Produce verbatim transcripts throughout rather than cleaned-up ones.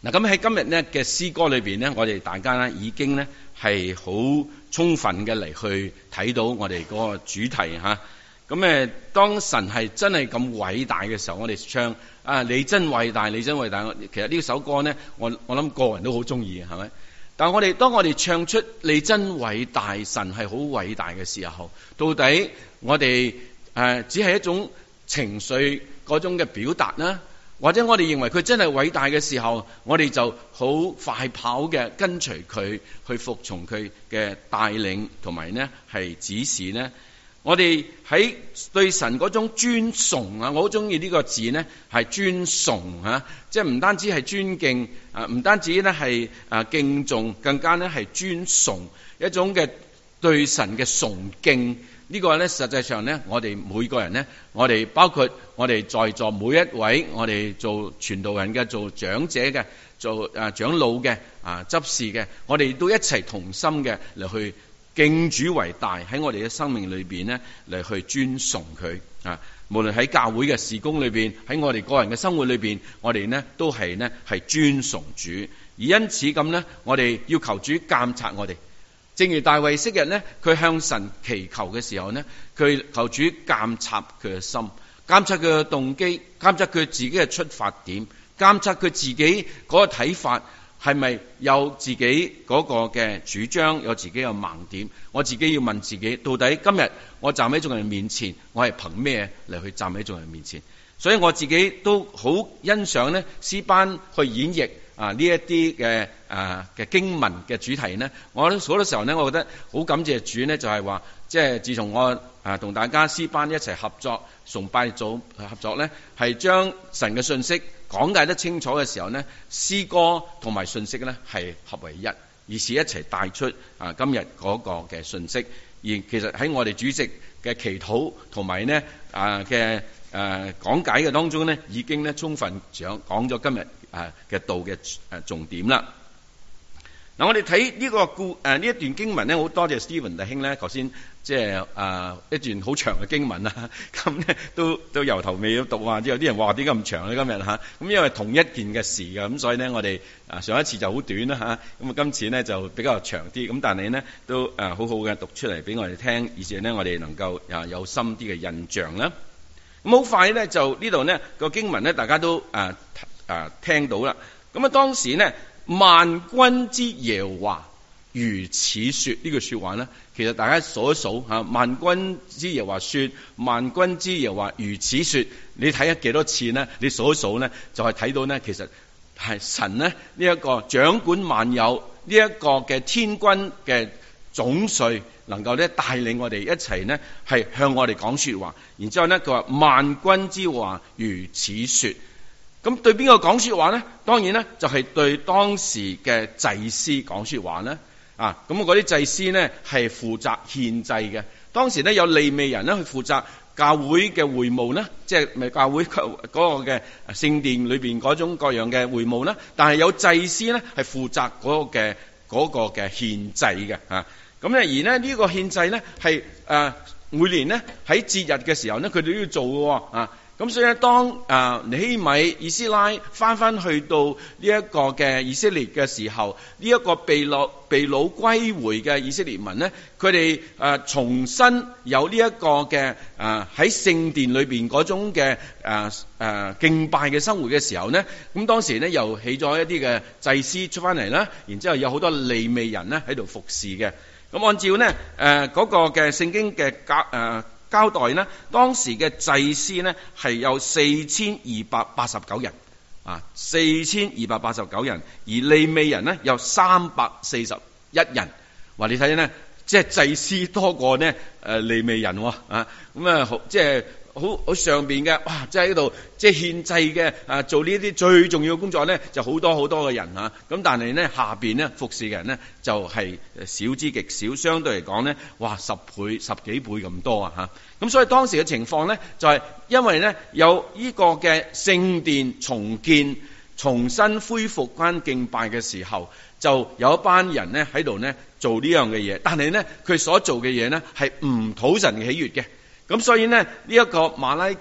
嗱，咁喺今日咧嘅詩歌裏邊咧，我哋大家咧已經咧係好充分嘅嚟去睇到我哋嗰個主題嚇。咁誒，當神係真係咁偉大嘅時候，我哋唱啊，你真偉大，你真偉大。其實呢首歌咧，我我諗個人都好中意嘅，係咪？但係我哋當我哋唱出你真偉大，神係好偉大嘅時候，到底我哋誒、呃、只係一種情緒嗰種嘅表達啦，或者我哋認為佢真係偉大嘅時候，我哋就好快跑嘅跟隨佢，去服從佢嘅帶領同埋呢係指示呢？我哋喺對神嗰種尊崇啊，我好中意呢個字呢，係尊崇啊，即係唔單止係尊敬啊，唔單止呢係啊敬重，更加呢係尊崇，一種嘅對神嘅崇敬。呢個呢，實際上呢，我哋每個人呢，我哋包括我哋在座每一位，我哋做傳道人嘅、做長者嘅、做啊長老嘅、啊執事嘅，我哋都一齊同心嘅嚟去敬主為大，喺我哋嘅生命裏邊呢，嚟去尊崇佢啊！無論喺教會嘅事工裏邊，喺我哋個人嘅生活裏邊，我哋呢都係呢係尊崇主，而因此咁呢，我哋要求主監察我哋。正如大衛昔日呢，佢向神祈求嘅時候呢，佢求主監察佢嘅心，監察佢嘅動機，監察佢自己嘅出發點，監察佢自己嗰個睇法。係咪有自己嗰個嘅主張，有自己嘅盲點？我自己要問自己，到底今日我站喺眾人面前，我係憑咩嚟去站喺眾人面前？所以我自己都好欣賞呢詩班去演繹啊呢一啲嘅啊嘅經文嘅主題呢。我好多時候呢，我覺得好感謝主呢，就係話，即係自從我啊同大家詩班一齊合作崇拜組合作呢，係將神嘅信息講解得清楚嘅時候呢，詩歌同埋信息呢係合為一，而是一齊帶出啊今日嗰個嘅信息。而其實喺我哋主席嘅祈禱同埋呢啊嘅誒講解嘅當中呢，已經呢充分講講咗今日啊嘅道嘅誒重點啦。嗱，我哋睇呢個故誒呢一段經文呢，好多謝 Stephen 弟兄呢頭先即係啊一段好長嘅經文啦，咁呢都都由頭尾都讀啊，之後啲人話點解咁長咧今日嚇？咁因為同一件嘅事嘅，咁所以呢，我哋啊上一次就好短啦嚇，咁啊今次呢就比較長啲，咁但係呢都誒好好嘅讀出嚟俾我哋聽，而且呢我哋能夠啊有深啲嘅印象啦。咁好快呢就呢度呢個經文呢大家都啊啊聽到啦。咁啊當時呢，萬軍之耶和華如此說，呢句說話呢，其實大家數一數吓，萬軍之耶和華說，萬軍之耶和華如此說，你睇下幾多次呢？你數一數呢，就係睇到呢，其實係神呢呢一個掌管萬有呢一個嘅天軍嘅總帥，能夠咧帶領我哋一齊呢係向我哋講說話。然之後呢，佢話萬軍之耶和華如此說。咁對邊個講說話呢？當然呢，就係對當時嘅祭司講說話呢。啊，咁嗰啲祭司呢係負責獻祭嘅。當時呢，有利未人呢去負責教會嘅會務呢，即係咪教會嗰個嘅聖殿裏邊嗰種各樣嘅會務呢？但係有祭司呢係負責嗰個嘅嗰個嘅獻祭嘅啊。咁咧而呢呢個獻祭呢係誒每年呢喺節日嘅時候呢，佢哋都要做嘅啊。咁所以咧，當啊尼希米、以斯拉翻翻去到呢一個嘅以色列嘅時候，呢、這、一個被擄被擄歸回嘅以色列民呢，佢哋誒重新有呢一個嘅誒喺聖殿裏邊嗰種嘅誒誒敬拜嘅生活嘅時候呢，咁當時呢又起咗一啲嘅祭司出翻嚟啦，然之後有好多利未人呢喺度服侍嘅。咁按照呢誒嗰、呃那個嘅聖經嘅教誒。呃交代呢，當時嘅祭司呢係有四千二百八十九人啊，四千二百八十九人，而利未人呢有三百四十一人。話你睇呢，即係祭司多過呢誒利未人喎啊，咁啊好即係好好上邊嘅哇，即係喺度即係獻祭嘅啊，做呢啲最重要嘅工作呢，就好多好多嘅人啊。咁但係呢下邊呢服侍嘅人呢就係少之極少，相對嚟講呢，哇十倍十幾倍咁多啊吓。咁所以當時嘅情況呢，就係因為呢有呢個嘅聖殿重建、重新恢復翻敬拜嘅時候，就有一班人呢喺度呢做呢樣嘅嘢，但係呢佢所做嘅嘢呢係唔討神嘅喜悅嘅。咁所以呢呢一個馬拉基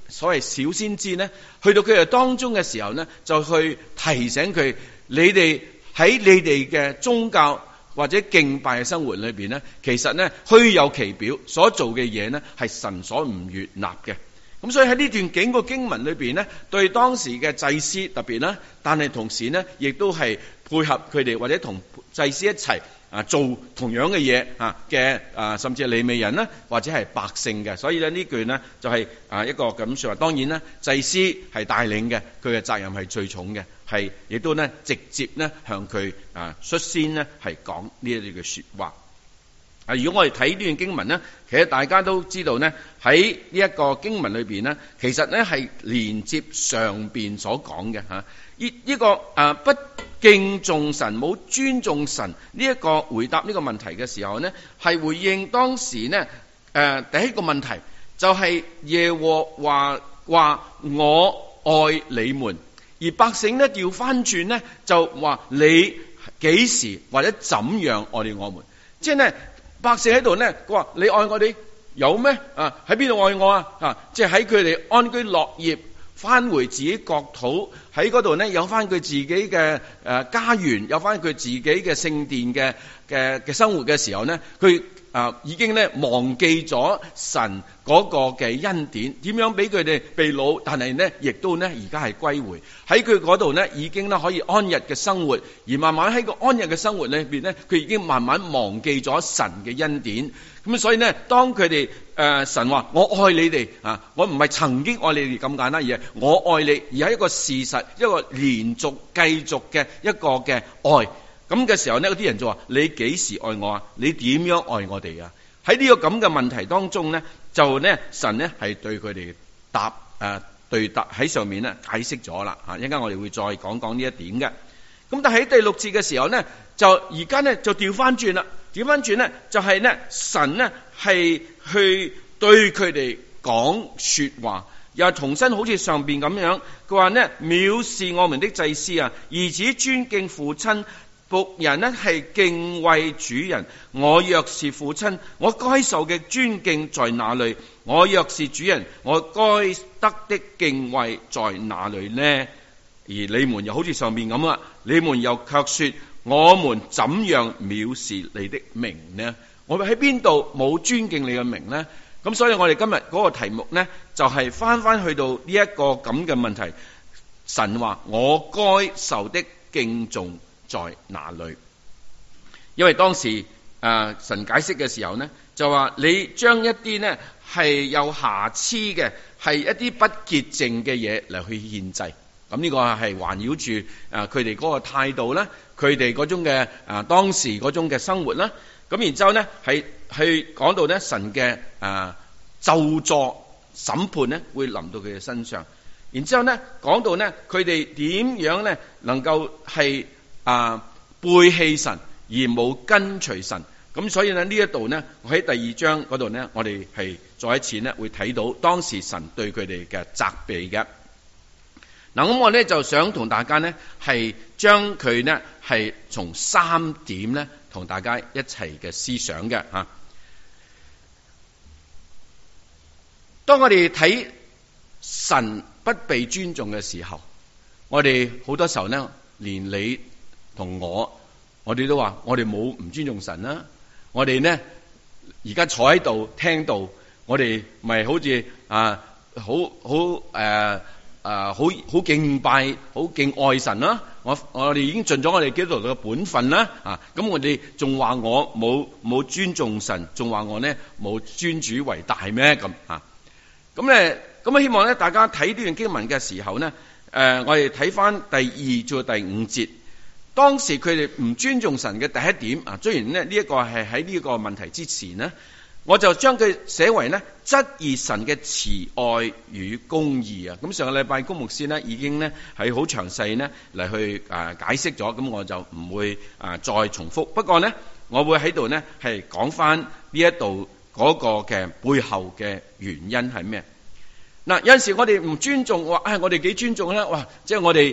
所謂小先知呢，去到佢哋當中嘅時候呢，就去提醒佢：你哋喺你哋嘅宗教或者敬拜嘅生活裏邊呢，其實呢虛有其表，所做嘅嘢呢係神所唔悅納嘅。咁所以喺呢段整個經文裏邊呢，對當時嘅祭司特別啦，但係同時呢，亦都係配合佢哋或者同祭司一齊啊做同樣嘅嘢啊嘅啊，甚至係利未人啦，或者係百姓嘅。所以咧呢句呢，就係啊一個咁說話。當然呢，祭司係帶領嘅，佢嘅責任係最重嘅，係亦都呢直接呢向佢啊率先呢係講呢一啲嘅說話。啊！如果我哋睇呢段經文呢，其實大家都知道呢，喺呢一個經文裏邊呢，其實呢係連接上邊所講嘅嚇。呢呢個啊不敬重神、冇尊重神呢一個回答呢個問題嘅時候呢，係回應當時呢誒第一個問題就係耶和華話我愛你們，而百姓呢調翻轉呢就話你幾時或者怎樣愛你我們，即係呢。百姓喺度呢，佢話你愛我哋有咩啊？喺邊度愛我啊？啊，即係喺佢哋安居樂業，翻回自己國土，喺嗰度呢，有翻佢自己嘅誒家園，有翻佢自己嘅聖殿嘅嘅嘅生活嘅時候呢，佢啊已經呢忘記咗神嗰個嘅恩典，點樣俾佢哋被擄，但係呢亦都呢而家係歸回喺佢嗰度呢，已經呢可以安逸嘅生活，而慢慢喺個安逸嘅生活裏邊呢，佢已經慢慢忘記咗神嘅恩典。咁所以呢，當佢哋誒神話我愛你哋啊，我唔係曾經愛你哋咁簡單，而係我愛你，而係一個事實，一個連續繼續嘅一個嘅愛。咁嘅時候呢，嗰啲人就話：你幾時愛我啊？你點樣愛我哋啊？喺呢個咁嘅問題當中呢，就呢神呢係對佢哋答誒、呃、對答喺上面呢解釋咗啦嚇。一陣間我哋會再講講呢一點嘅。咁但係喺第六節嘅時候呢，就而家呢就調翻轉啦。調翻轉呢就係呢神呢係去對佢哋講說話，又重新好似上邊咁樣，佢話呢藐視我們的祭司啊，兒子尊敬父親，僕人呢係敬畏主人。我若是父親，我該受嘅尊敬在哪裏？我若是主人，我該得的敬畏在哪裏呢？而你們又好似上面咁啊，你們又卻說我們怎樣藐視你的名呢？我哋喺邊度冇尊敬你嘅名呢？咁所以我哋今日嗰個題目呢，就係翻翻去到呢一個咁嘅問題。神話我該受的敬重在哪裏？因為當時誒、呃、神解釋嘅時候呢，就話你將一啲呢係有瑕疵嘅，係一啲不潔淨嘅嘢嚟去獻祭。咁呢個係環繞住誒佢哋嗰個態度啦，佢哋嗰種嘅誒、呃、當時嗰種嘅生活啦。咁然之後呢，係去講到呢神嘅誒、呃、咒詛審判呢會臨到佢哋身上。然之後呢，講到呢佢哋點樣呢能夠係啊、呃、背棄神而冇跟隨神。咁所以呢呢一度呢，我喺第二章嗰度呢，我哋係再一次呢會睇到當時神對佢哋嘅責備嘅。嗱，咁我咧就想同大家呢係將佢呢係從三點呢同大家一齊嘅思想嘅吓。當我哋睇神不被尊重嘅時候，我哋好多時候呢，連你同我，我哋都話我哋冇唔尊重神啦。我哋呢而家坐喺度聽到，我哋咪好似啊好好誒。啊，好好敬拜，好敬愛神啦！我我哋已經盡咗我哋基督徒嘅本分啦，啊！咁我哋仲話我冇冇尊重神，仲話我呢冇尊主為大咩？咁啊！咁咧，咁啊，希望咧大家睇呢段經文嘅時候呢，誒、呃，我哋睇翻第二至第五節，當時佢哋唔尊重神嘅第一點啊，雖然呢呢一個係喺呢個問題之前呢。我就將佢寫為呢質疑神嘅慈愛與公義啊！咁上個禮拜公牧師呢已經呢係好詳細呢嚟去啊解釋咗，咁我就唔會啊再重複。不過呢，我會喺度呢係講翻呢一度嗰個嘅背後嘅原因係咩？嗱，有陣時我哋唔尊重，話唉，我哋幾尊重咧？哇！即係我哋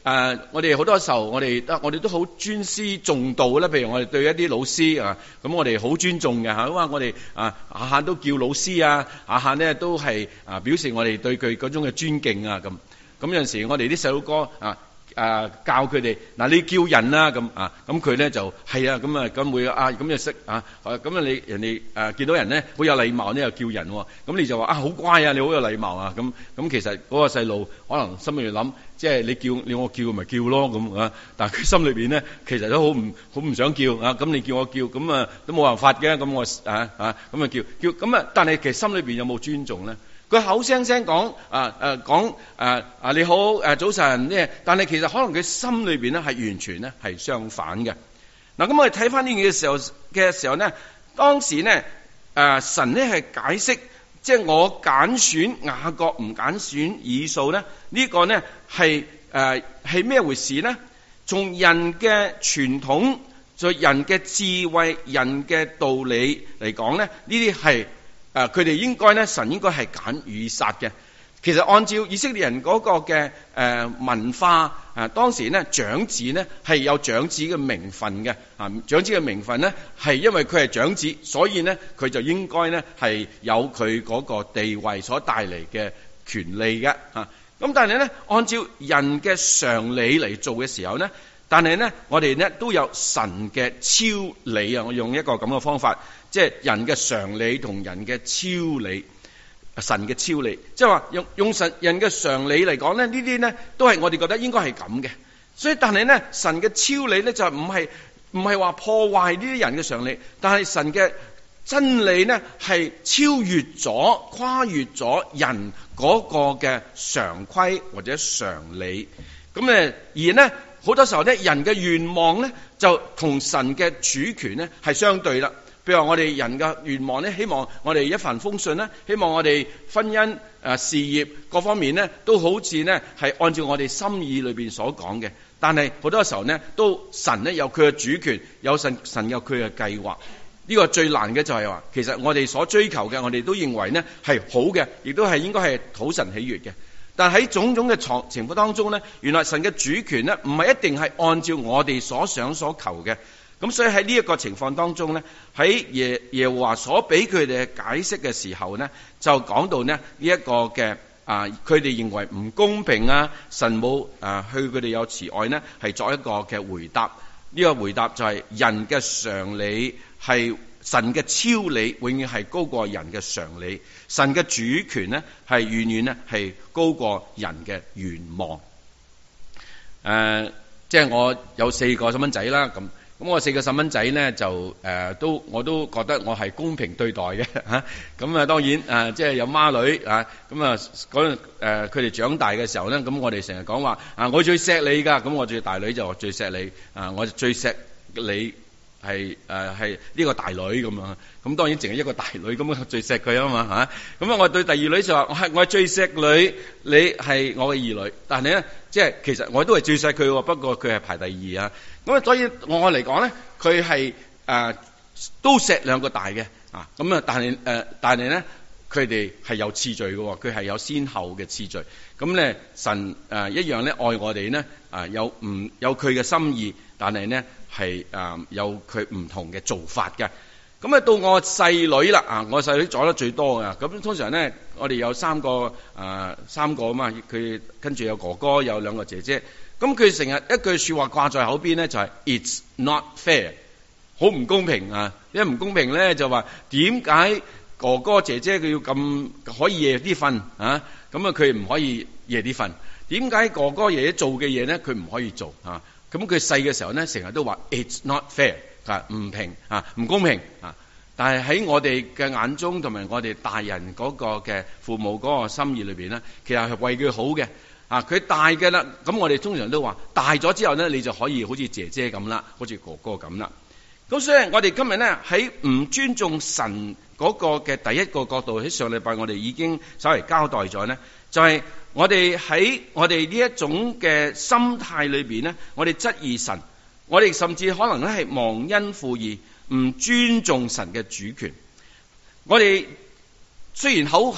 誒，我哋好多時候，我哋得我哋都好尊師重道啦。譬如我哋對一啲老師啊，咁我哋好尊重嘅嚇，因為我哋啊下下都叫老師啊，下下咧都係啊表示我哋對佢嗰種嘅尊敬啊咁。咁有陣時我哋啲細佬哥啊誒教佢哋嗱，你叫人啦咁啊，咁佢咧就係啊咁啊咁會啊咁就識啊咁啊你人哋誒見到人咧好有禮貌咧又叫人喎，咁你就話啊好乖啊，你好有禮貌啊咁。咁其實嗰個細路可能心裏諗，即係你叫你我叫咪叫咯咁啊，但係佢心裏邊咧其實都好唔好唔想叫啊。咁你叫我叫咁啊都冇辦法嘅，咁我啊啊咁啊叫叫咁啊，但係其實心裏邊有冇尊重咧？佢口聲聲講啊誒講誒啊你好誒早晨咧，但係其實可能佢心裏邊咧係完全咧係相反嘅。嗱，咁我哋睇翻呢件嘅時候嘅時候咧，當時咧誒神咧係解釋，即係我揀選雅各唔揀選以掃咧，呢個咧係誒係咩回事咧？從人嘅傳統，在人嘅智慧、人嘅道理嚟講咧，呢啲係。誒，佢哋應該咧，神應該係揀與殺嘅。其實按照以色列人嗰個嘅誒、呃、文化，啊當時咧長子咧係有長子嘅名分嘅。啊，長子嘅名分咧係因為佢係長子，所以咧佢就應該咧係有佢嗰個地位所帶嚟嘅權利嘅。啊，咁但係咧按照人嘅常理嚟做嘅時候咧，但係咧我哋咧都有神嘅超理啊！我用一個咁嘅方法。即係人嘅常理同人嘅超理，神嘅超理，即係話用用神人嘅常理嚟講咧，呢啲咧都係我哋覺得應該係咁嘅。所以但係咧神嘅超理咧就唔係唔係話破壞呢啲人嘅常理，但係神嘅真理咧係超越咗、跨越咗人嗰個嘅常規或者常理。咁誒而呢好多時候咧人嘅願望咧就同神嘅主權咧係相對啦。譬如話我哋人嘅願望咧，希望我哋一帆風順啦，希望我哋婚姻誒、呃、事業各方面咧都好似咧係按照我哋心意裏邊所講嘅。但係好多時候咧，都神咧有佢嘅主權，有神神有佢嘅計劃。呢、這個最難嘅就係話，其實我哋所追求嘅，我哋都認為呢係好嘅，亦都係應該係討神喜悅嘅。但喺種種嘅情況當中咧，原來神嘅主權咧唔係一定係按照我哋所想所求嘅。咁所以喺呢一個情況當中咧，喺耶耶和華所俾佢哋嘅解釋嘅時候咧，就講到呢呢一個嘅啊，佢哋認為唔公平啊，神冇啊去佢哋有慈愛呢，係作一個嘅回答。呢個回答就係人嘅常理係神嘅超理，永遠係高過人嘅常理。神嘅主權呢係遠遠呢係高過人嘅願望。誒，即係我有四個細蚊仔啦咁。咁我四個細蚊仔咧就誒、呃、都我都覺得我係公平對待嘅嚇。咁啊當然啊、呃、即係有孖女啊，咁啊嗰誒佢哋長大嘅時候咧，咁我哋成日講話啊我最錫你㗎，咁我最大女就話最錫你啊，我最錫你係誒係呢個大女咁啊。咁當然淨係一個大女咁啊最錫佢啊嘛嚇。咁啊我對第二女就話我係我係最錫女，你係我嘅二女。但係咧即係其實我都係最錫佢喎，不過佢係排第二啊。咁所以我嚟講咧，佢係誒都錫兩個大嘅啊。咁啊，但係誒、呃，但係咧，佢哋係有次序嘅，佢係有先後嘅次序。咁咧，神誒、呃、一樣咧愛我哋咧啊，有唔有佢嘅心意，但係咧係誒有佢唔同嘅做法嘅。咁啊，到我細女啦啊，我細女做得最多嘅。咁通常咧，我哋有三個誒、呃、三個啊嘛，佢跟住有哥哥，有兩個姐姐。咁佢成日一句說話掛在口邊咧，就係、是、It's not fair， 好唔公平啊！因為唔公平咧，就話點解哥哥姐姐佢要咁可以夜啲瞓啊？咁啊佢唔可以夜啲瞓？點解哥哥爺爺做嘅嘢咧，佢唔可以做啊？咁佢細嘅時候咧，成日都話 It's not fair， 啊唔平啊唔公平啊！但係喺我哋嘅眼中，同埋我哋大人嗰個嘅父母嗰個心意裏邊咧，其實係為佢好嘅。啊！佢大嘅啦，咁我哋通常都話大咗之後咧，你就可以好似姐姐咁啦，好似哥哥咁啦。咁所以我哋今日咧喺唔尊重神嗰個嘅第一個角度，喺上禮拜我哋已經稍微交代咗咧，就係、是、我哋喺我哋呢一種嘅心態裏邊咧，我哋質疑神，我哋甚至可能咧係忘恩負義，唔尊重神嘅主權。我哋雖然口口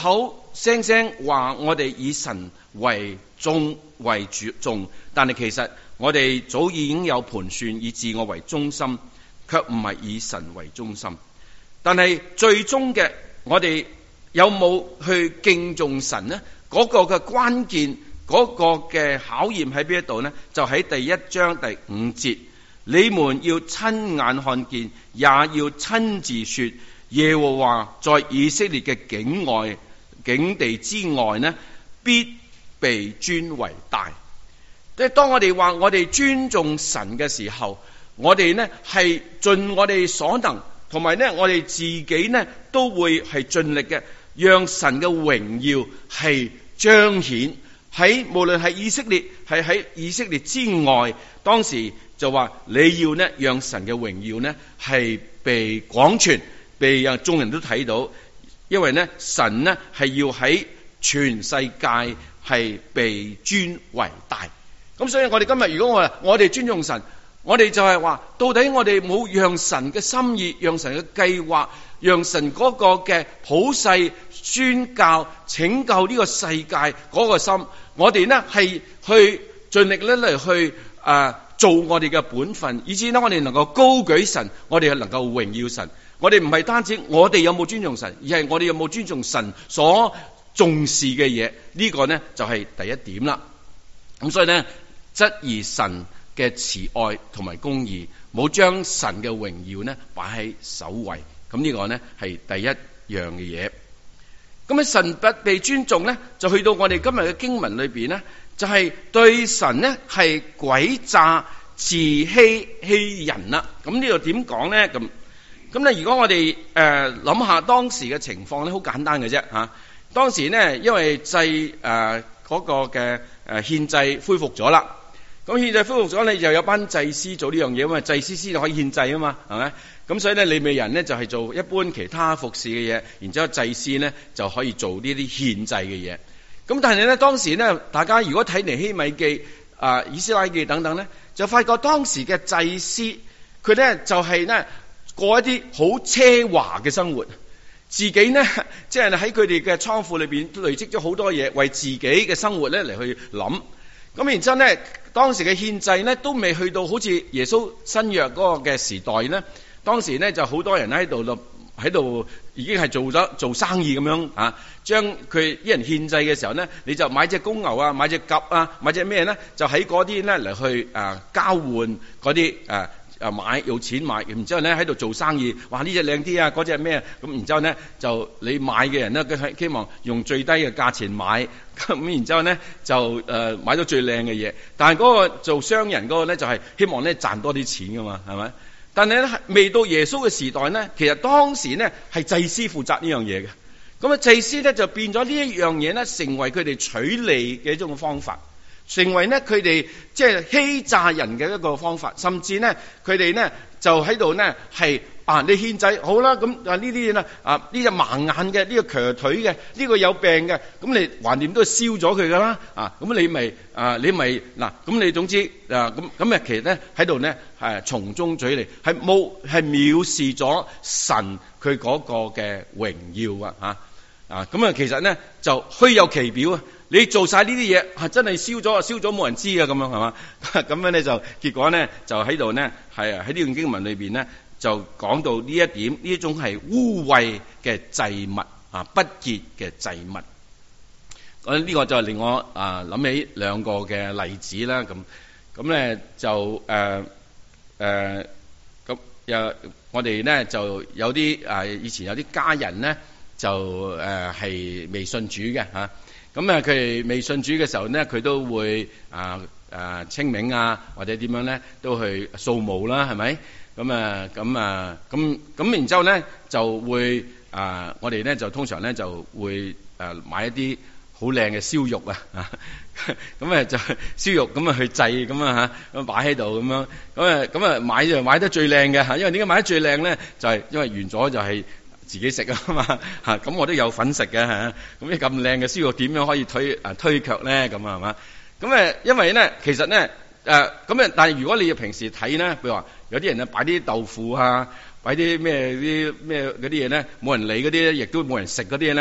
聲聲話我哋以神為重為主重，但係其實我哋早已經有盤算，以自我為中心，卻唔係以神為中心。但係最終嘅，我哋有冇去敬重神呢？嗰個嘅關鍵，嗰個嘅考驗喺邊一度呢？就喺第一章第五節，你們要親眼看見，也要親自說，耶和華在以色列嘅境外境地之外呢，必被尊為大。即係當我哋話我哋尊重神嘅時候，我哋呢係盡我哋所能，同埋呢我哋自己呢都會係盡力嘅，讓神嘅榮耀係彰顯喺無論係以色列係喺以色列之外。當時就話你要呢讓神嘅榮耀呢係被廣傳，被讓眾人都睇到，因為呢神呢係要喺全世界係被尊為大。咁所以我哋今日如果我話我哋尊重神，我哋就係話到底我哋冇讓神嘅心意，讓神嘅計劃，讓神嗰個嘅普世宣教拯救呢個世界嗰個心，我哋呢係去盡力咧嚟去啊、呃、做我哋嘅本分，以至呢我哋能夠高舉神，我哋係能夠榮耀神。我哋唔係單止我哋有冇尊重神，而係我哋有冇尊重神所重視嘅嘢。呢個呢就係第一點啦。咁所以呢，質疑神嘅慈愛同埋公義，冇將神嘅榮耀呢擺喺首位。咁呢個呢係第一樣嘅嘢。咁啊，神不被尊重呢，就去到我哋今日嘅經文裏邊呢，就係對神呢係詭詐自欺欺人啦。咁呢度點講呢？咁咁咧，如果我哋誒諗下當時嘅情況咧，好簡單嘅啫嚇。當時呢，因為祭誒嗰個嘅誒獻祭恢復咗啦。咁獻祭恢復咗，你就有班祭司做呢樣嘢，因為祭司先可以獻祭啊嘛，係咪？咁所以咧，利未人呢就係做一般其他服侍嘅嘢，然之後祭司呢就可以做呢啲獻祭嘅嘢。咁但係咧，當時呢，大家如果睇尼希米記、啊、呃、以斯拉記等等咧，就發覺當時嘅祭司佢咧就係呢過一啲好奢華嘅生活，自己呢即係喺佢哋嘅倉庫裏邊累積咗好多嘢，為自己嘅生活咧嚟去諗。咁然之後呢，當時嘅獻祭呢都未去到好似耶穌新約嗰個嘅時代呢。當時呢就好多人喺度喺度已經係做咗做生意咁樣啊，將佢啲人獻祭嘅時候呢，你就買隻公牛啊，買隻鴿啊，買隻咩呢？就喺嗰啲呢嚟去啊交換嗰啲誒誒買用錢買，然之後呢喺度做生意，哇呢隻靚啲啊，嗰隻咩？咁然之後呢就你買嘅人呢，佢希望用最低嘅價錢買，咁然之後呢就誒、呃、買到最靚嘅嘢。但係嗰個做商人嗰個呢，就係、是、希望呢賺多啲錢噶嘛，係咪？但係咧，未到耶穌嘅時代呢，其實當時呢係祭司負責呢樣嘢嘅。咁啊，祭司呢就變咗呢一樣嘢呢，成為佢哋取利嘅一種方法，成為呢佢哋即係欺詐人嘅一個方法。甚至呢，佢哋呢就喺度呢係啊，你獻祭好啦，咁啊呢啲嘢呢啊呢隻盲眼嘅，呢個瘸腿嘅，呢個有病嘅，咁你橫掂都係燒咗佢噶啦啊！咁你咪啊你咪嗱，咁你總之啊咁咁啊，其實呢喺度呢係從中取利，係冇係藐視咗神佢嗰個嘅榮耀啊嚇啊！咁啊其實呢就虛有其表啊！你做晒呢啲嘢係真係燒咗啊，燒咗冇人知啊，咁樣係嘛？咁樣呢就結果呢就喺度呢係喺呢段經文裏邊呢。就講到呢一點，呢一種係污穢嘅祭物啊，不潔嘅祭物。咁呢個就令我啊諗起兩個嘅例子啦。咁咁咧就誒誒咁又我哋咧就有啲啊以前有啲家人咧就誒係未信主嘅嚇。咁啊佢哋未信主嘅時候咧，佢都會啊啊清明啊或者點樣咧都去掃墓啦，係咪？咁啊，咁啊，咁咁，然之後咧就會啊，我哋咧就通常咧就會誒買一啲好靚嘅燒肉啊，咁啊就燒肉咁啊去祭咁啊嚇，咁擺喺度咁樣，咁啊咁啊買就買得最靚嘅嚇，因為點解買得最靚咧？就係因為完咗就係自己食啊嘛嚇，咁我都有份食嘅嚇，咁啲咁靚嘅燒肉點樣可以推啊推卻咧？咁啊係嘛？咁誒，因為咧其實咧誒咁啊，但係如果你平時睇咧，譬如話。有啲人咧擺啲豆腐啊，擺啲咩啲咩嗰啲嘢咧，冇人理嗰啲咧，亦都冇人食嗰啲嘢咧，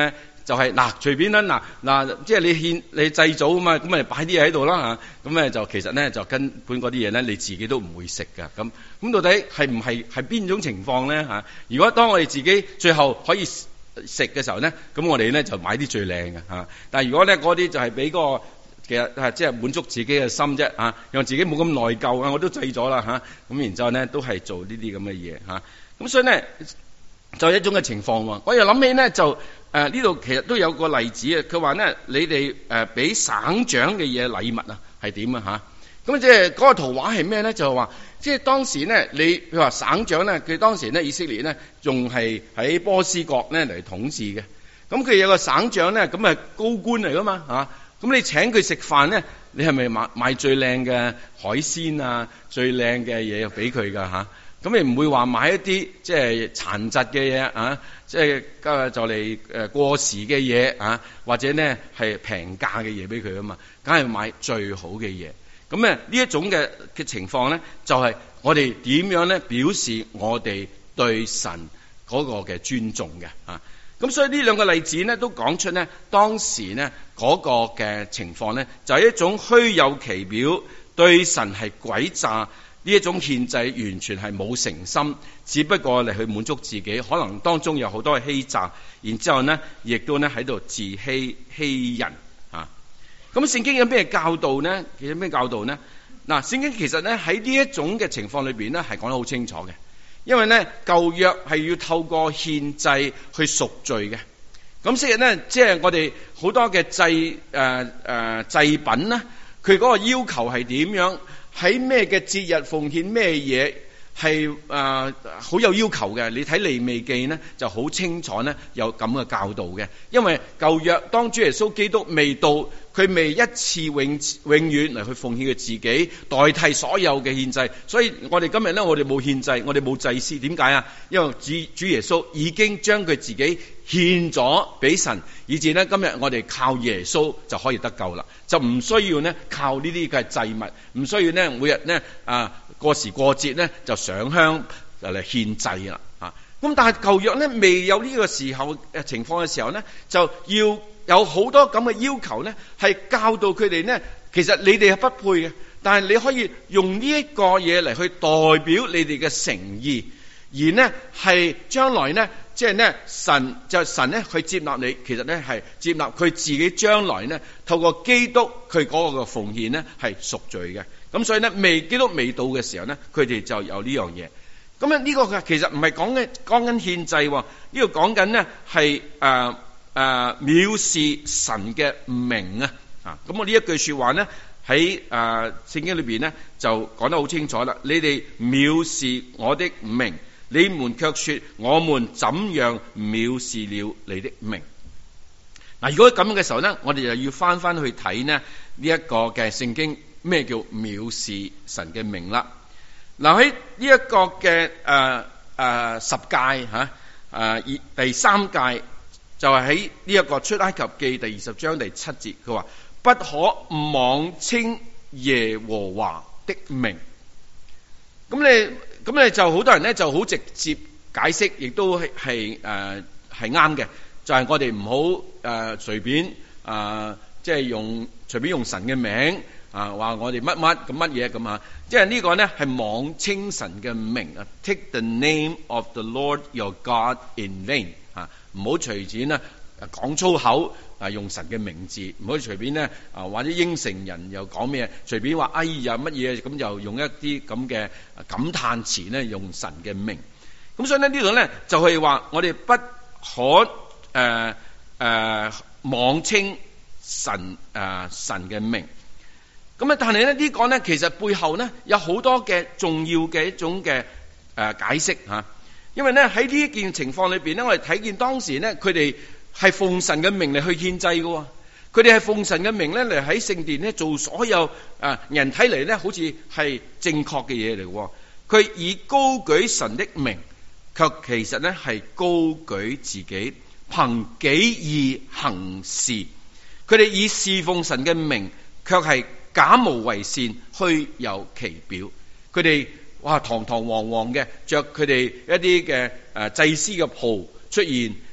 就係嗱隨便啦，嗱嗱即係你獻你祭祖啊嘛，咁咪擺啲嘢喺度啦嚇，咁咧就其實咧就根本嗰啲嘢咧你自己都唔會食㗎。咁咁到底係唔係係邊種情況咧嚇？如果當我哋自己最後可以食嘅時候咧，咁我哋咧就買啲最靚嘅嚇。但係如果咧嗰啲就係俾嗰個其實係即係滿足自己嘅心啫嚇，讓自己冇咁內疚啊，我都祭咗啦嚇，咁然之後咧都係做呢啲咁嘅嘢嚇。咁所以咧就係一種嘅情況喎。我又諗起咧就誒呢度其實都有個例子啊。佢話咧你哋誒俾省長嘅嘢禮物啊係點啊嚇？咁即係嗰個圖畫係咩咧？就係話即係當時咧你譬如話省長咧，佢當時咧以色列咧仲係喺波斯國咧嚟統治嘅。咁佢有個省長咧，咁係高官嚟噶嘛嚇。咁你請佢食飯咧，你係咪買買最靚嘅海鮮啊、最靚嘅嘢俾佢噶嚇？咁你唔會話買一啲即係殘疾嘅嘢啊，即係就嚟誒過時嘅嘢啊，或者咧係平價嘅嘢俾佢啊嘛，梗係買最好嘅嘢。咁咧呢一種嘅嘅情況咧，就係我哋點樣咧表示我哋對神嗰個嘅尊重嘅啊。咁所以呢兩個例子咧，都講出咧當時咧嗰個嘅情況咧，就係一種虛有其表，對神係詭詐呢一種獻祭，完全係冇誠心，只不過嚟去滿足自己，可能當中有好多嘅欺詐，然之後咧亦都咧喺度自欺欺人啊。咁聖經有咩教導呢？有咩教導呢？嗱，聖經其實咧喺呢一種嘅情況裏邊咧係講得好清楚嘅。因為咧舊約係要透過獻祭去贖罪嘅，咁昔日咧即係我哋好多嘅祭誒誒、呃呃、祭品咧，佢嗰個要求係點樣？喺咩嘅節日奉獻咩嘢係誒好有要求嘅？你睇利未記呢就好清楚呢有咁嘅教導嘅。因為舊約當主耶穌基督未到，佢未一次永永遠嚟去奉獻佢自己，代替所有嘅獻祭。所以我哋今日咧，我哋冇獻祭，我哋冇祭司。點解啊？因為主主耶穌已經將佢自己獻咗俾神，以至呢今日我哋靠耶穌就可以得救啦，就唔需要呢靠呢啲嘅祭物，唔需要呢每日呢啊過時過節呢就上香就嚟獻祭啦啊！咁但係舊約呢未有呢個時候嘅情況嘅時候呢，就要有好多咁嘅要求呢，係教導佢哋呢，其實你哋係不配嘅，但係你可以用呢一個嘢嚟去代表你哋嘅誠意，而呢係將來呢，即係呢神就神呢去接納你，其實呢係接納佢自己將來呢透過基督佢嗰個嘅奉獻呢係贖罪嘅。咁所以呢未基督未到嘅時候呢，佢哋就有呢樣嘢。咁啊呢個其實唔係講緊講緊獻祭喎，呢個講緊呢係誒誒藐視神嘅名啊！啊咁我呢一句說話呢喺誒聖經裏邊呢就講得好清楚啦。你哋藐視我的名，你們卻說我們怎樣藐視了你的名。嗱，如果咁樣嘅時候呢，我哋就要翻翻去睇呢呢一個嘅聖經。咩叫藐視神嘅名啦？嗱，喺呢一個嘅誒誒十誡吓誒第三誡就係喺呢一個出埃及記第二十章第七節，佢話不可妄稱耶和華的名。咁你咁你就好多人咧就好直接解釋，亦都係係誒係啱嘅，就係、是、我哋唔好誒隨便誒即係用隨便用神嘅名。啊！話我哋乜乜咁乜嘢咁啊！即係呢個呢係妄稱神嘅名啊 ，take the name of the Lord your God in vain 啊！唔好隨便呢講粗口啊，用神嘅名字，唔好隨便呢啊或者應承人又講咩，隨便話哎呀乜嘢咁，就用一啲咁嘅感嘆詞呢，用神嘅名。咁所以呢呢度呢就係話我哋不可誒誒、呃呃、妄稱神誒、呃、神嘅名。咁啊！但係咧呢個咧，其實背後咧有好多嘅重要嘅一種嘅誒解釋吓。因為咧喺呢一件情況裏邊咧，我哋睇見當時咧佢哋係奉神嘅名嚟去獻祭嘅，佢哋係奉神嘅名咧嚟喺聖殿咧做所有誒人睇嚟咧好似係正確嘅嘢嚟。佢以高舉神的名，卻其實咧係高舉自己，憑己意行事。佢哋以侍奉神嘅名，卻係假冒為善，虛有其表。佢哋哇堂堂皇皇嘅着佢哋一啲嘅誒祭司嘅袍出現，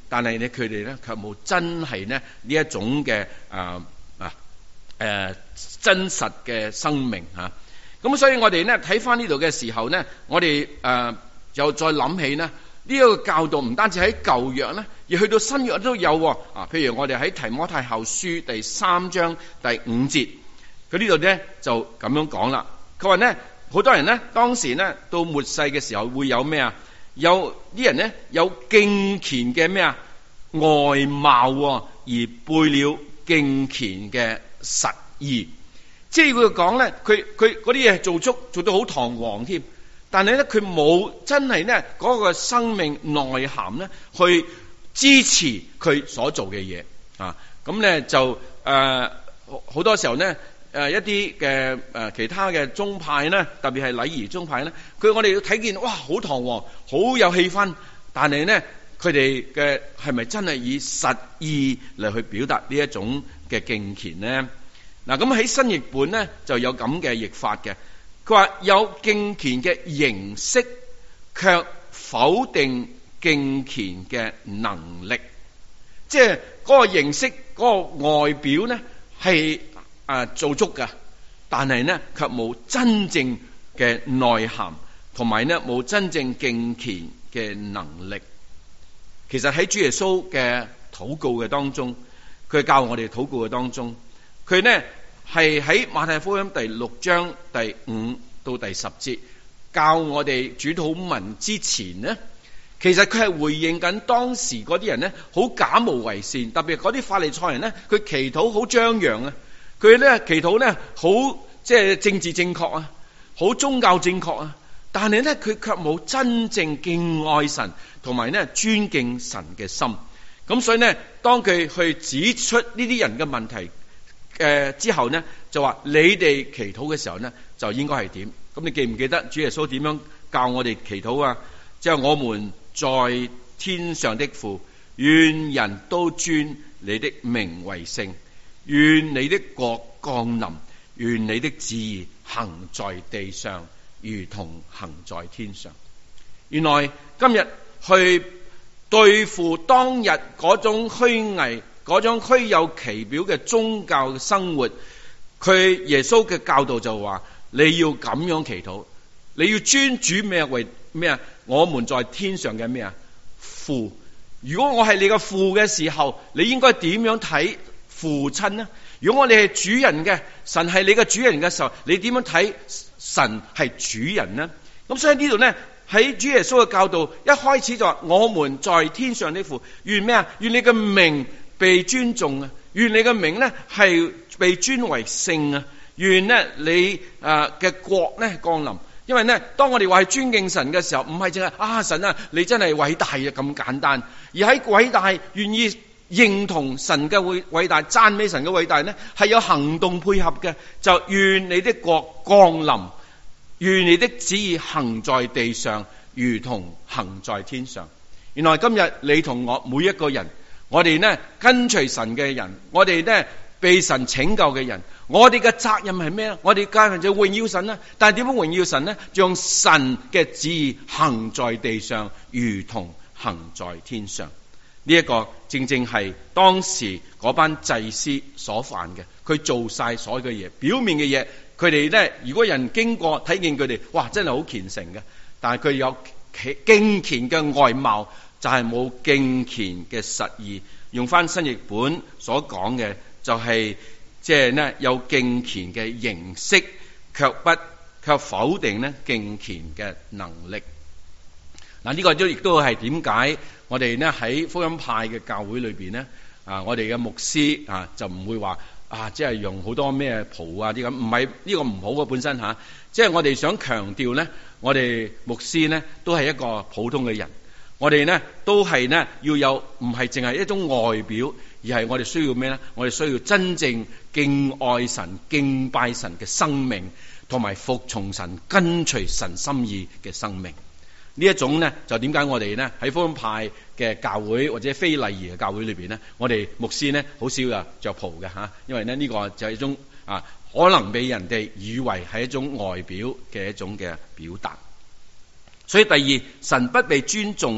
但係咧佢哋咧卻冇真係咧呢一種嘅啊啊誒真實嘅生命嚇。咁所以我哋咧睇翻呢度嘅時候咧，我哋誒又再諗起呢。呢一個教導唔單止喺舊約咧，而去到新約都有啊。譬如我哋喺提摩太後書第三章第五節，佢呢度咧就咁樣講啦。佢話咧，好多人咧當時咧到末世嘅時候會有咩啊？有啲人咧有敬虔嘅咩啊外貌，而背了敬虔嘅實意。即係佢講咧，佢佢嗰啲嘢做足做到好堂皇添。但係咧，佢冇真係咧嗰個生命內涵咧，去支持佢所做嘅嘢啊。咁咧就誒好、呃、多時候咧誒、呃、一啲嘅誒其他嘅宗派咧，特別係禮儀宗派咧，佢我哋要睇見哇好堂皇，好有氣氛。但係咧，佢哋嘅係咪真係以實意嚟去表達呢一種嘅敬虔咧？嗱，咁喺新譯本咧就有咁嘅譯法嘅。佢話有敬虔嘅形式，卻否定敬虔嘅能力。即係嗰個形式、嗰個外表咧係啊做足㗎，但係咧卻冇真正嘅內涵，同埋咧冇真正敬虔嘅能力。其實喺主耶穌嘅禱告嘅當中，佢教我哋禱告嘅當中，佢咧。係喺馬太福音第六章第五到第十節教我哋主禱文之前呢，其實佢係回應緊當時嗰啲人呢，好假冒為善，特別係嗰啲法利賽人呢，佢祈禱好張揚啊，佢咧祈禱呢，好即係政治正確啊，好宗教正確啊，但係呢，佢卻冇真正敬愛神同埋呢尊敬神嘅心。咁所以呢，當佢去指出呢啲人嘅問題。誒、呃，之後呢就話你哋祈禱嘅時候呢就應該係點？咁你記唔記得主耶穌點樣教我哋祈禱啊？即係我們在天上的父，願人都尊你的名為聖，願你的國降臨，願你的旨意行在地上，如同行在天上。原來今日去對付當日嗰種虛偽。嗰種虛有其表嘅宗教嘅生活，佢耶穌嘅教導就話：你要咁樣祈禱，你要尊主咩為咩啊？我們在天上嘅咩啊？父。如果我係你嘅父嘅時候，你應該點樣睇父親呢？如果我哋係主人嘅，神係你嘅主人嘅時候，你點樣睇神係主人呢？咁所以呢度呢，喺主耶穌嘅教導一開始就話：我們在天上的父，願咩啊？願你嘅名被尊重啊！願你嘅名咧係被尊為聖啊！願咧你誒嘅國咧降臨。因為咧，當我哋話係尊敬神嘅時候，唔係淨係啊神啊，你真係偉大啊咁簡單，而喺偉大願意認同神嘅偉偉大，讚美神嘅偉大咧，係有行動配合嘅。就願你的國降臨，願你的旨意行在地上，如同行在天上。原來今日你同我每一個人。我哋呢跟隨神嘅人，我哋呢被神拯救嘅人，我哋嘅責任係咩？我哋家人就榮耀神啦。但係點樣榮耀神呢？讓神嘅旨意行在地上，如同行在天上。呢、這、一個正正係當時嗰班祭司所犯嘅，佢做晒所有嘅嘢，表面嘅嘢，佢哋呢如果人經過睇見佢哋，哇，真係好虔誠嘅，但係佢有敬虔嘅外貌。就係冇敬虔嘅實意，用翻新譯本所講嘅，就係即係呢有敬虔嘅形式，卻不卻否定呢敬虔嘅能力。嗱，呢個都亦都係點解我哋呢喺福音派嘅教會裏邊呢，啊，我哋嘅牧師啊就唔會話啊，即係用好多咩袍啊啲咁，唔係呢個唔好嘅本身嚇，即係我哋想強調呢，我哋牧師呢都係一個普通嘅人。我哋呢都係呢要有，唔係淨係一種外表，而係我哋需要咩呢？我哋需要真正敬愛神、敬拜神嘅生命，同埋服從神、跟隨神心意嘅生命。呢一種呢，就點解我哋呢喺福音派嘅教會或者非禮儀嘅教會裏邊呢，我哋牧師呢好少啊着袍嘅吓，因為呢呢個就係一種啊可能俾人哋以為係一種外表嘅一種嘅表達。所以第二，神不被尊重呢，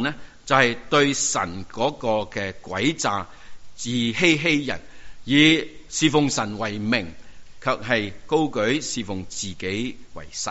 就係、是、對神嗰個嘅詭詐，自欺欺人，以侍奉神為名，卻係高舉侍奉自己為實。誒、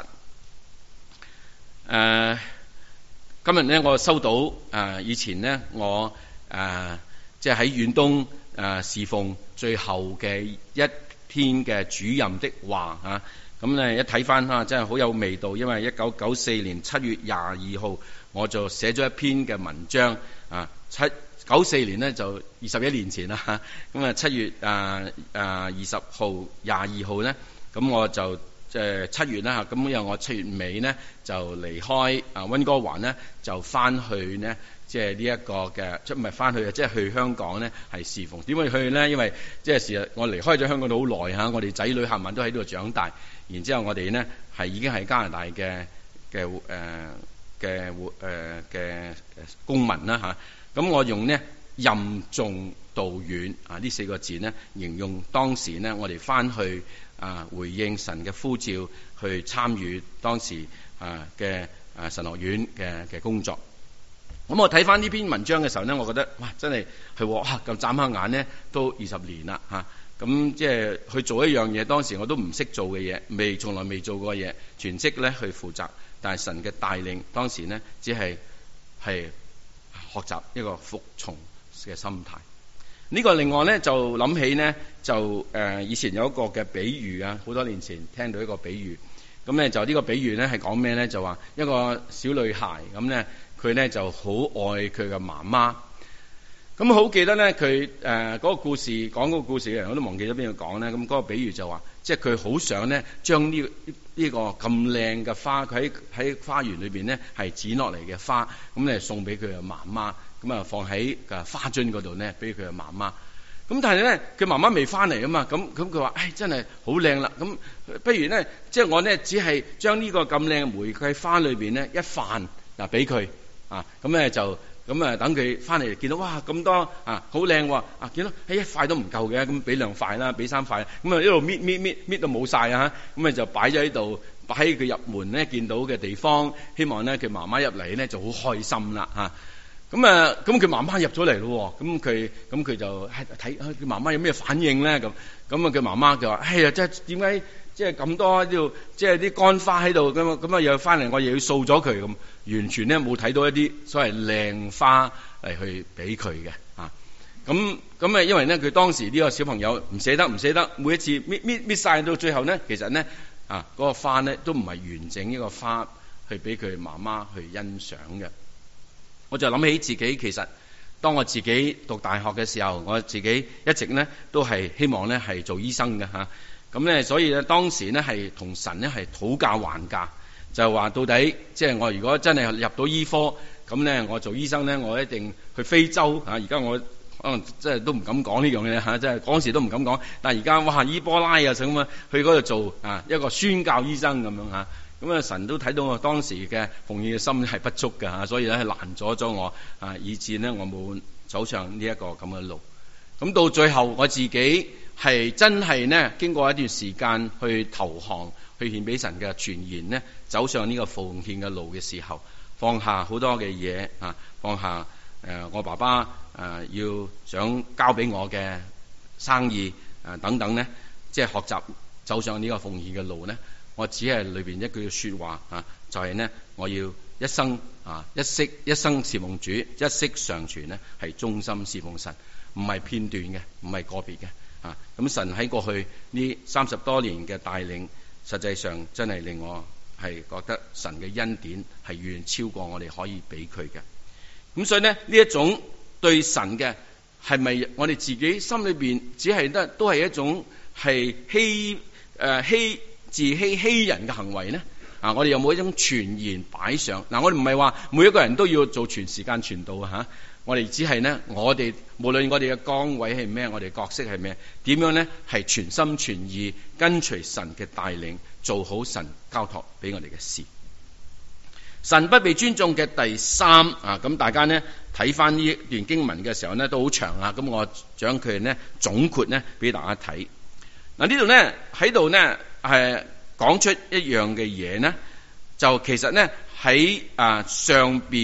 呃，今日咧我收到誒、呃，以前咧我誒即係喺遠東誒、呃、侍奉最後嘅一天嘅主任的話啊。咁咧一睇翻嚇，真係好有味道。因為一九九四年七月廿二號，我就寫咗一篇嘅文章啊。七九四年呢，就二十一年前啦。咁啊七月啊啊二十號廿二號呢，咁我就即係七月啦。咁因為我七月尾呢，就離開啊溫哥華呢，就翻去呢，即係呢一個嘅，即係唔係翻去啊，即係去香港呢，係侍奉。點解去呢？因為即係時日我離開咗香港都好耐嚇，我哋仔女冚唪唥都喺度長大。然之後我哋呢係已經係加拿大嘅嘅誒嘅誒嘅公民啦嚇。咁我用呢任重道遠啊呢四個字呢，形容當時呢我哋翻去啊回應神嘅呼召，去參與當時啊嘅啊神學院嘅嘅工作。咁我睇翻呢篇文章嘅時候呢，我覺得哇真係係哇咁眨下眼呢都二十年啦嚇。咁即係去做一樣嘢，當時我都唔識做嘅嘢，未從來未做過嘢，全職咧去負責。但係神嘅帶領，當時呢只係係學習一個服從嘅心態。呢、這個另外咧就諗起呢，就誒、呃、以前有一個嘅比喻啊，好多年前聽到一個比喻。咁咧就呢個比喻咧係講咩咧？就話一個小女孩咁咧，佢咧就好愛佢嘅媽媽。咁好記得咧，佢誒嗰個故事講嗰個故事嘅人，我都忘記咗邊個講咧。咁、那、嗰個比喻就話，即係佢好想咧將呢呢個咁靚嘅花，佢喺喺花園裏邊咧係剪落嚟嘅花，咁咧送俾佢嘅媽媽，咁啊放喺嘅花樽嗰度咧俾佢嘅媽媽。咁但係咧，佢媽媽未翻嚟啊嘛，咁咁佢話，唉，真係好靚啦，咁不如咧，即係我咧只係將呢個咁靚嘅玫瑰花裏邊咧一瓣嗱俾佢啊，咁咧就。咁啊，等佢翻嚟見到哇咁多啊，好靚喎啊！見到誒一塊都唔夠嘅，咁俾兩塊啦，俾三塊，咁啊一路搣搣搣搣到冇晒啊！咁啊就擺咗喺度，擺喺佢入門咧見到嘅地方，希望咧佢媽媽入嚟咧就好開心啦嚇。咁啊，咁佢媽媽入咗嚟咯，咁佢咁佢就睇佢媽媽有咩反應咧咁。咁啊佢媽媽就話：哎呀，即係點解即係咁多喺度，即係啲乾花喺度咁啊？咁啊又翻嚟，我又要掃咗佢咁。完全咧冇睇到一啲所謂靚花嚟去俾佢嘅啊！咁咁啊，因為咧佢當時呢個小朋友唔捨得唔捨得，每一次搣搣搣曬到最後咧，其實咧啊嗰、那個花咧都唔係完整一個花去俾佢媽媽去欣賞嘅。我就諗起自己，其實當我自己讀大學嘅時候，我自己一直咧都係希望咧係做醫生嘅嚇。咁、啊、咧所以咧當時咧係同神咧係討價還價。就話到底，即係我如果真係入到醫科，咁咧我做醫生咧，我一定去非洲嚇。而家我可能即係都唔敢講呢樣嘢嚇，即係嗰時都唔敢講。但係而家哇，伊波拉啊，想咁啊，去嗰度做啊一個宣教醫生咁樣嚇。咁啊神都睇到我當時嘅奉獻嘅心係不足嘅嚇，所以咧係攔阻咗我啊，以致呢我冇走上呢一個咁嘅路。咁到最後我自己係真係呢經過一段時間去投降。去獻俾神嘅傳言呢，走上呢個奉獻嘅路嘅時候，放下好多嘅嘢啊，放下誒、呃、我爸爸誒、呃、要想交俾我嘅生意啊、呃、等等呢，即係學習走上呢個奉獻嘅路呢，我只係裏邊一句說話啊，就係、是、呢：我要一生啊一息一生侍奉主，一息尚存呢係忠心侍奉神，唔係片段嘅，唔係個別嘅啊。咁神喺過去呢三十多年嘅帶領。實際上真係令我係覺得神嘅恩典係遠超過我哋可以俾佢嘅。咁所以呢，呢一種對神嘅係咪我哋自己心裏邊只係得都係一種係欺誒、呃、欺自欺欺人嘅行為呢？啊，我哋有冇一種傳言擺上？嗱、啊，我哋唔係話每一個人都要做全時間傳道啊吓。我哋只係呢，我哋無論我哋嘅崗位係咩，我哋角色係咩，點樣呢？係全心全意跟隨神嘅帶領，做好神交託俾我哋嘅事。神不被尊重嘅第三啊，咁大家呢睇翻呢段經文嘅時候呢都好長啊，咁我將佢呢總括呢俾大家睇。嗱，呢度呢喺度呢係講出一樣嘅嘢呢，就其實呢喺啊上邊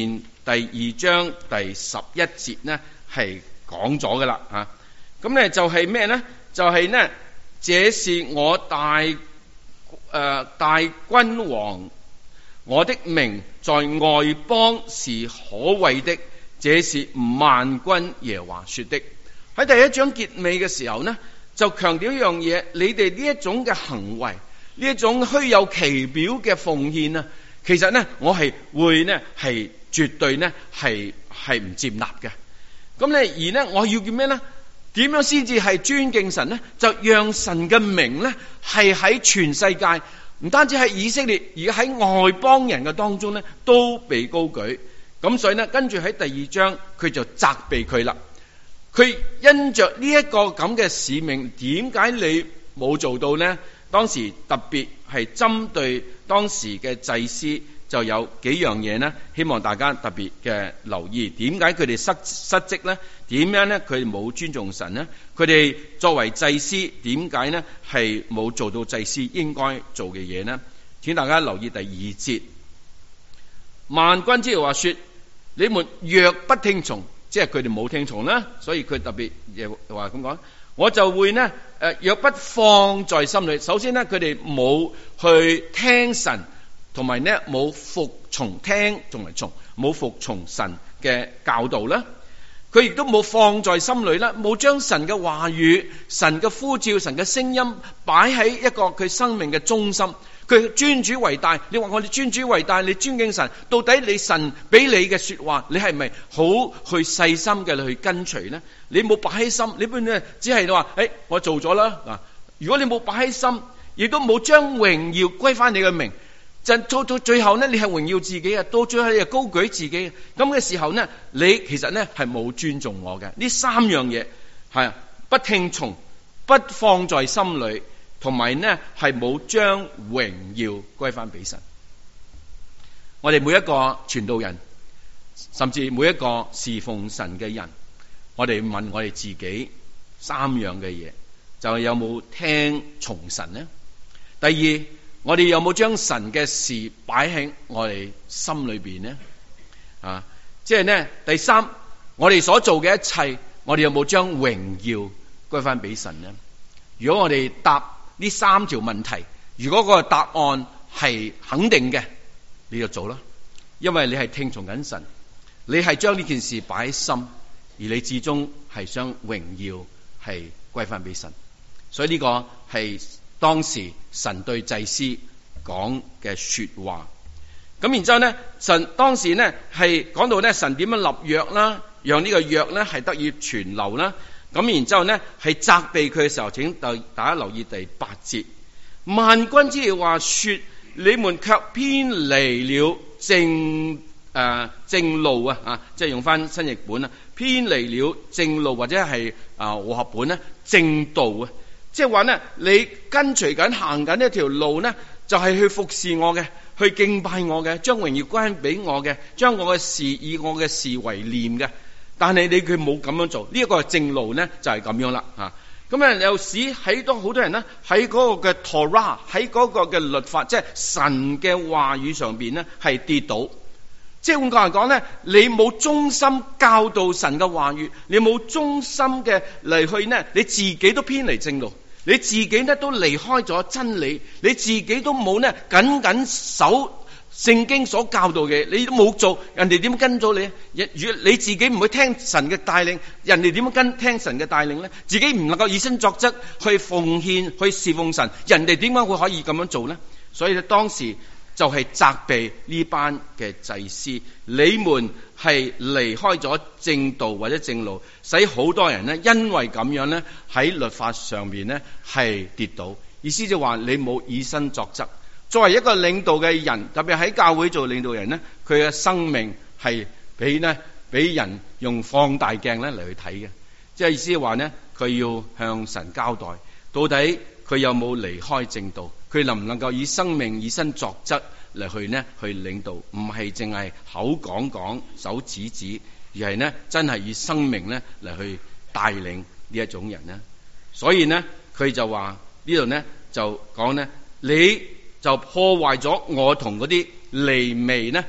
第二章第十一節呢係講咗噶啦啊。咁咧就係咩咧？就係、是、呢，這是我大誒、呃、大君王，我的名在外邦是可畏的，這是萬軍耶和華說的。喺第一章結尾嘅時候呢，就強調一樣嘢，你哋呢一種嘅行為，呢一種虛有其表嘅奉獻啊，其實呢，我係會呢係絕對呢係係唔接納嘅。咁咧而呢，我要叫咩呢？點樣先至係尊敬神呢？就讓神嘅名呢係喺全世界，唔單止喺以色列，而喺外邦人嘅當中呢都被高舉。咁所以呢，跟住喺第二章佢就責備佢啦。佢因着呢一個咁嘅使命，點解你冇做到呢？當時特別係針對當時嘅祭司，就有幾樣嘢呢，希望大家特別嘅留意。點解佢哋失失職呢？點樣呢？佢哋冇尊重神呢？佢哋作為祭司，點解呢係冇做到祭司應該做嘅嘢呢？請大家留意第二節，萬軍之耶和華說：你們若不聽從，即係佢哋冇聽從啦，所以佢特別又話咁講，我就會呢誒，若不放在心裏。首先呢，佢哋冇去聽神，同埋呢冇服從聽，同埋從冇服從神嘅教導啦。佢亦都冇放在心裏啦，冇將神嘅話語、神嘅呼召、神嘅聲音擺喺一個佢生命嘅中心。佢尊主為大，你話我哋尊主為大，你尊敬神，到底你神俾你嘅說話，你係咪好去細心嘅去跟隨呢？你冇擺喺心，你本呢只係話誒，我做咗啦嗱。如果你冇擺喺心，亦都冇將榮耀歸翻你嘅名，就到到最後呢，你係榮耀自己啊！到最後你係高舉自己，咁嘅時候呢，你其實呢係冇尊重我嘅。呢三樣嘢係不聽從、不放在心裏，同埋呢係冇將榮耀歸翻俾神。我哋每一個傳道人，甚至每一個侍奉神嘅人，我哋問我哋自己三樣嘅嘢，就係有冇聽從神呢？第二，我哋有冇將神嘅事擺喺我哋心裏邊呢？啊，即係呢，第三，我哋所做嘅一切，我哋有冇將榮耀歸翻俾神呢？如果我哋答呢三條問題，如果個答案係肯定嘅，你就做啦，因為你係聽從緊神，你係將呢件事擺喺心，而你至終係將榮耀係歸翻俾神。所以呢個係當時神對祭司講嘅說話。咁然之後呢，神當時呢係講到呢，神點樣立約啦，讓呢個約呢係得以存留啦。咁然之後呢係責備佢嘅時候，請大家留意第八節，萬軍之耶和華說：你們卻偏離了正誒、呃、正路啊！啊，即係用翻新譯本啊，偏離了正路，或者係啊和合本呢正道啊。即係話呢，你跟隨緊行緊一條路呢，就係、是、去服侍我嘅，去敬拜我嘅，將榮耀歸俾我嘅，將我嘅事以我嘅事為念嘅。但係你佢冇咁樣做，呢、這、一個係正路呢，就係、是、咁樣啦嚇。咁啊又使喺多好多人呢，喺嗰個嘅 Torah， 喺嗰個嘅律法，即係神嘅話語上邊呢，係跌倒。即係換句話講呢，你冇忠心教導神嘅話語，你冇忠心嘅嚟去呢，你自己都偏離正路。你自己咧都離開咗真理，你自己都冇呢緊緊守聖經所教導嘅，你都冇做，人哋點跟咗你？如果你自己唔會聽神嘅帶領，人哋點樣跟聽神嘅帶領呢？自己唔能夠以身作則去奉獻去侍奉神，人哋點解會可以咁樣做呢？所以咧當時就係責備呢班嘅祭司，你們係離開咗正道或者正路，使好多人呢因為咁樣呢喺律法上面呢係跌倒。意思就話你冇以身作則。作為一個領導嘅人，特別喺教會做領導人呢，佢嘅生命係俾呢俾人用放大鏡咧嚟去睇嘅。即係意思係話呢，佢要向神交代，到底佢有冇離開正道？佢能唔能夠以生命以身作則嚟去呢去領導？唔係淨係口講講手指指，而係呢真係以生命呢嚟去帶領呢一種人呢。所以呢佢就話呢度呢就講呢，你就破壞咗我同嗰啲利未呢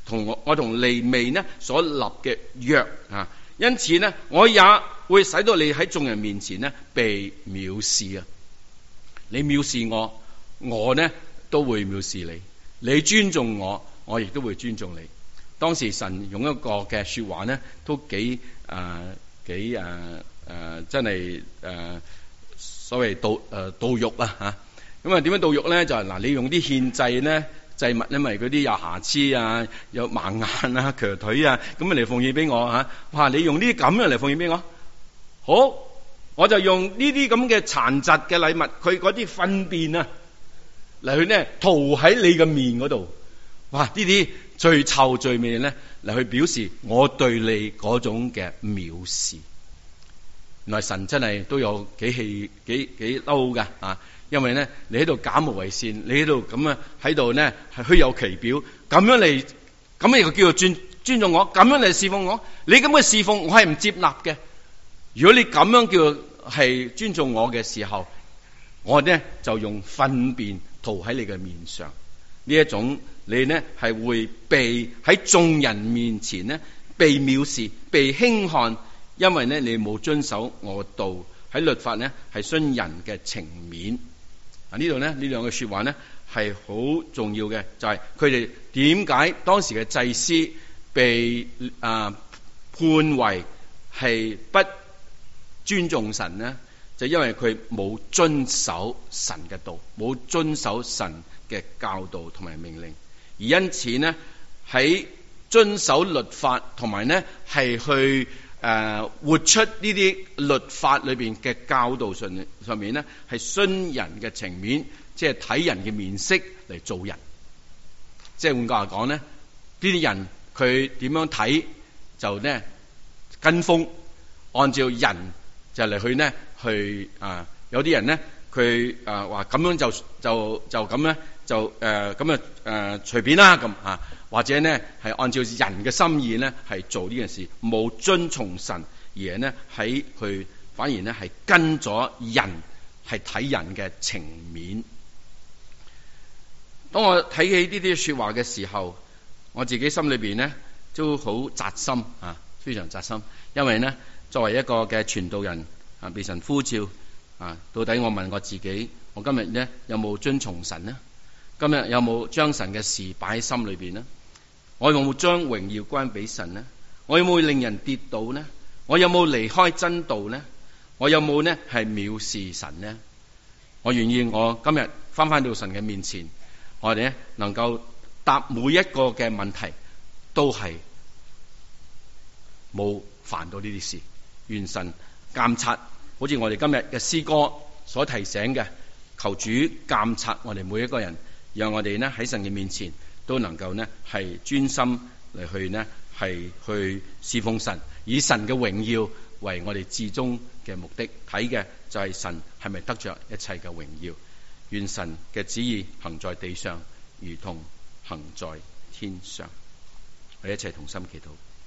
同我我同利未呢所立嘅約啊，因此呢，我也會使到你喺眾人面前呢被藐視啊！你藐視我，我呢都會藐視你；你尊重我，我亦都會尊重你。當時神用一個嘅說話呢，都幾誒、呃、幾誒誒、呃，真係誒、呃、所謂道誒道肉啊吓。咁啊，點樣道肉咧？就係、是、嗱，你用啲獻祭呢祭物，因為嗰啲有瑕疵啊，有盲眼啊、瘸腿啊，咁啊嚟奉獻俾我吓。哇！你用呢啲咁樣嚟奉獻俾我，好，我就用呢啲咁嘅殘疾嘅禮物，佢嗰啲糞便啊嚟去呢塗喺你嘅面嗰度。哇！呢啲最臭最味咧嚟去表示我對你嗰種嘅藐視。原來神真係都有幾氣幾幾嬲噶啊！因為咧，你喺度假冒為善，你喺度咁樣喺度咧係虛有其表，咁樣嚟，咁樣又叫做尊尊重我，咁樣嚟侍奉我，你咁嘅侍奉我係唔接納嘅。如果你咁樣叫係尊重我嘅時候，我咧就用糞便塗喺你嘅面上。呢一種你呢係會被喺眾人面前呢被藐視、被輕看，因為呢你冇遵守我嘅道，喺律法呢係徇人嘅情面。啊！呢度呢呢兩句說話呢係好重要嘅，就係佢哋點解當時嘅祭司被啊、呃、判為係不尊重神呢？就因為佢冇遵守神嘅道，冇遵守神嘅教導同埋命令，而因此呢喺遵守律法同埋呢係去誒、呃、活出呢啲律法裏邊嘅教導上上面呢係徇人嘅情面，即係睇人嘅面色嚟做人。即係換句話講呢，呢啲人佢點樣睇就呢跟風，按照人就嚟去呢去啊、呃，有啲人呢佢啊話咁樣就就就咁咧就誒咁啊誒隨便啦咁啊，或者呢係按照人嘅心意呢係做呢件事，冇遵從神，而係呢喺佢反而呢係跟咗人，係睇人嘅情面。當我睇起呢啲說話嘅時候，我自己心裏邊呢都好扎心啊，非常扎心，因為呢作為一個嘅傳道人啊，被神呼召啊，到底我問我自己，我今日呢有冇遵從神呢？今日有冇將神嘅事擺喺心裏邊呢？我有冇將榮耀歸俾神呢？我有冇令人跌倒呢？我有冇離開真道呢？我有冇呢係藐視神呢？我願意我今日翻返到神嘅面前，我哋呢能夠答每一個嘅問題，都係冇犯到呢啲事。願神監察，好似我哋今日嘅詩歌所提醒嘅，求主監察我哋每一個人，讓我哋呢喺神嘅面前都能夠呢係專心嚟去呢係去侍奉神，以神嘅榮耀為我哋至終嘅目的，睇嘅就係神係咪得着一切嘅榮耀。願神嘅旨意行在地上，如同行在天上。我哋一齊同心祈禱。